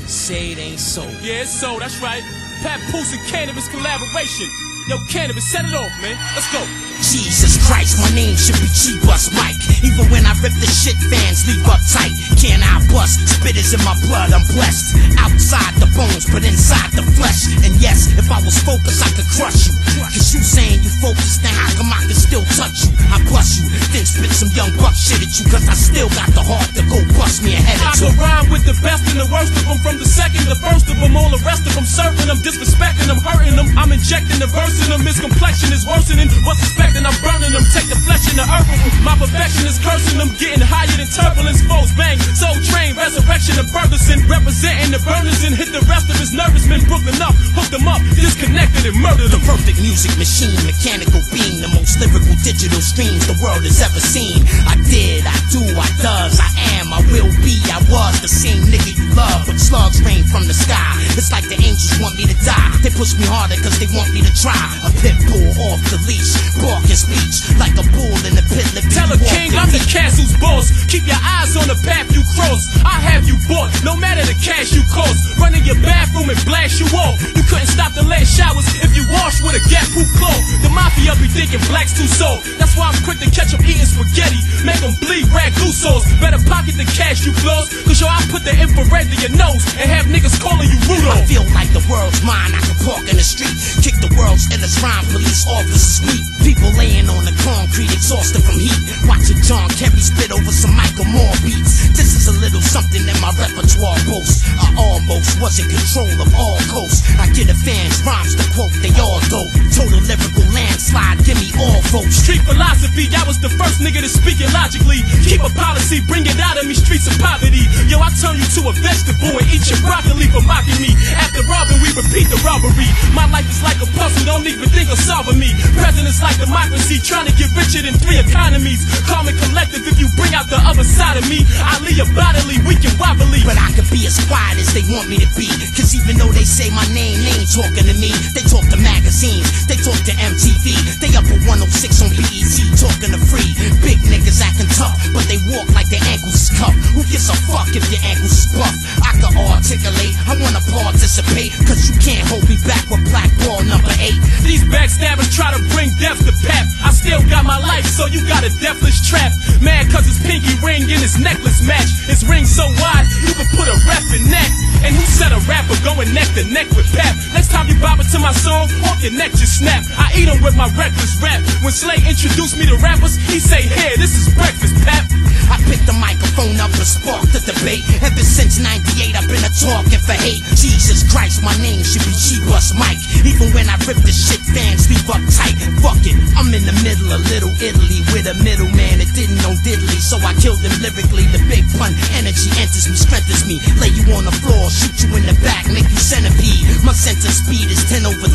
Say it ain't so. Yeah, it's so, that's right. Papoose and Cannabis collaboration. Yo, Cannabis, set it off, man. Let's go. Jesus Christ, my name should be G-Bus Mike. Even when I rip the shit, fans leave uptight. Can I bust? Spit is in my blood, I'm blessed. Outside the bones, but inside the flesh. And yes, if I was focused, I could crush you. Cause you saying you focused, then how come I can still touch you? I bust you, then spit some young buck shit at you. Cause I still got the heart to go bust me a head or two. I can rhyme with the best and the worst of them. From the second, the first of them, all the rest of them. Serving them, disrespecting them, hurting them. I'm injecting the verse in them. His complexion is worsening. What's expecting? I'm burning them. Take the flesh in the earth. My perfection is cursing them. Getting higher than turbulence. Foes bang. Soul train. Resurrection of Ferguson. Representing the burners and hit the rest of his nervous men. Brooklyn up. Hooked them up. Disconnected and murdered them. The perfect music machine. Mechanical being. The most lyrical digital streams the world has ever seen. I did. I do. I does. I am. I will be. I was the same nigga you love. But slugs rain from the sky. It's like the angels want me to die. They push me harder cause they want me to try. A pit bull off the leash. Bark and speech. Like a bull in the pit. Tell a king I'm the castle's boss. Keep your eyes on the path you cross. I have you bought, no matter the cash you cost. Run in your bathroom and blast you off. You couldn't stop the last showers if you wash with a gap-proof cloth. The mafia be thinking black's too soft. That's why I'm quick to catch them eating spaghetti. Make them bleed ragu sauce. Better pocket the cash you floss. Cause yo, I put the infrared to your nose and have niggas calling you Rudolph. I feel like the world's mine. I can park in the street. Kick the world's illest rhyme. Police officers weep. People laying on the concrete, exhausted from heat. Watching John Kerry spit over some Michael Moore beats. This is a little something that my repertoire boasts. I almost was in control of all coasts. I get the fans rhymes to quote, they all dope. Total lyrical landslide, give me all votes. Street philosophy, I was the first nigga to speak it logically. Keep a policy, bring it out of me, streets of poverty. Yo, I turn you to a vegetable and eat your broccoli for mocking me. After robbing, we repeat the robbery. My life is like a puzzle, don't even think of solving me. Presidents like democracy, trying to get richer than 3 economies. Calm and collective, if you bring out the other side of me, I leave you bodily, weak and wobbly. But I can be as quiet as they want me to be. Cause even though they say my name, they ain't talking to me. They talk to magazines, they talk to MTV. They up at 106 on BET, talking to free. Big niggas acting tough, but they walk like their ankles is cuffed. Who gives a fuck if your ankles is buff? I can articulate, I wanna participate. Cause you can't hold me back with black ball number 8. These backstabbers try to bring death to Pap. I still got my life, so you got a deathless trap. Mad cause his pinky ring in his necklace match. His ring so wide, you could put a rap in that. And who said a rapper going neck to neck with Pap? Next time you bob it to my song, off your neck just snap. I eat him with my reckless rap. When Slay introduced me to rappers, he say, here, this is breakfast, Pap. I picked the microphone up and sparked the debate. Ever since 98, I've been a talking for hate. Jesus Christ, my name should be G-Bus Mike. Even when I rip the shit, fans leave uptight. Fuck it, I'm in the middle of Little Italy with a middleman that didn't know diddly. So I killed him lyrically. The big pun energy enters me, strengthens me. Lay you on the floor, shoot you in the back, make you centipede. My sentence speed is 10/3.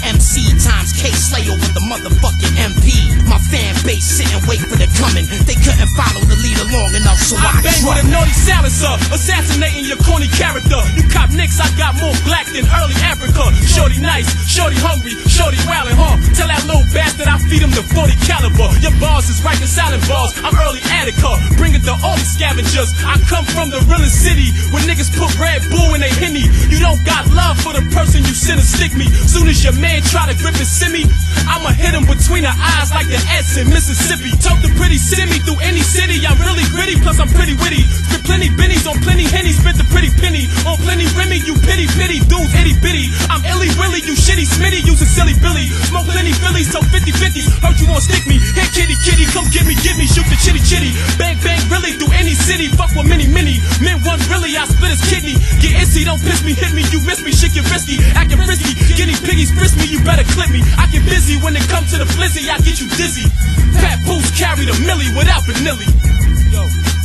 MC times K, Slay over the motherfucking MP. My fan base sit and wait for the coming. They couldn't follow the leader long enough, so I bang with a naughty silencer, assassinating your corny character. You cop nicks, I got more black than early Africa. Shorty nice, shorty hungry, shorty wildin', huh? Tell that little bastard I feed him the 40 caliber. Your bars is reconciling bars, I'm early Attica. Bring it to all these scavengers. I come from the realest city where niggas put Red Bull in they Henny. You don't got love for the person you send to stick me. Soon as your man try to grip and send me, I'ma hit him between the eyes like the S in Mississippi. Told the pretty send me through any city. I'm really gritty, plus I'm pretty witty. Spit plenty bennies on plenty hennies, spent the pretty penny on plenty Remy. You pity dudes itty bitty. I'm illy willy, you shitty smitty, using silly Billy. Smoke plenty Phillies, so 50-50s. Heard you won't stick me. Here kitty, come get me, shoot the chitty. Bang really through any city. Fuck with many. Men one really, I split his kidney. Get itsy, don't piss me, hit me, you miss me, shit get risky, acting frisky. Guinea piggies frisk me, you better clip me. I get busy when it comes to the flizzy, I get you dizzy. Papoose carry the millie without vanilli. Yo.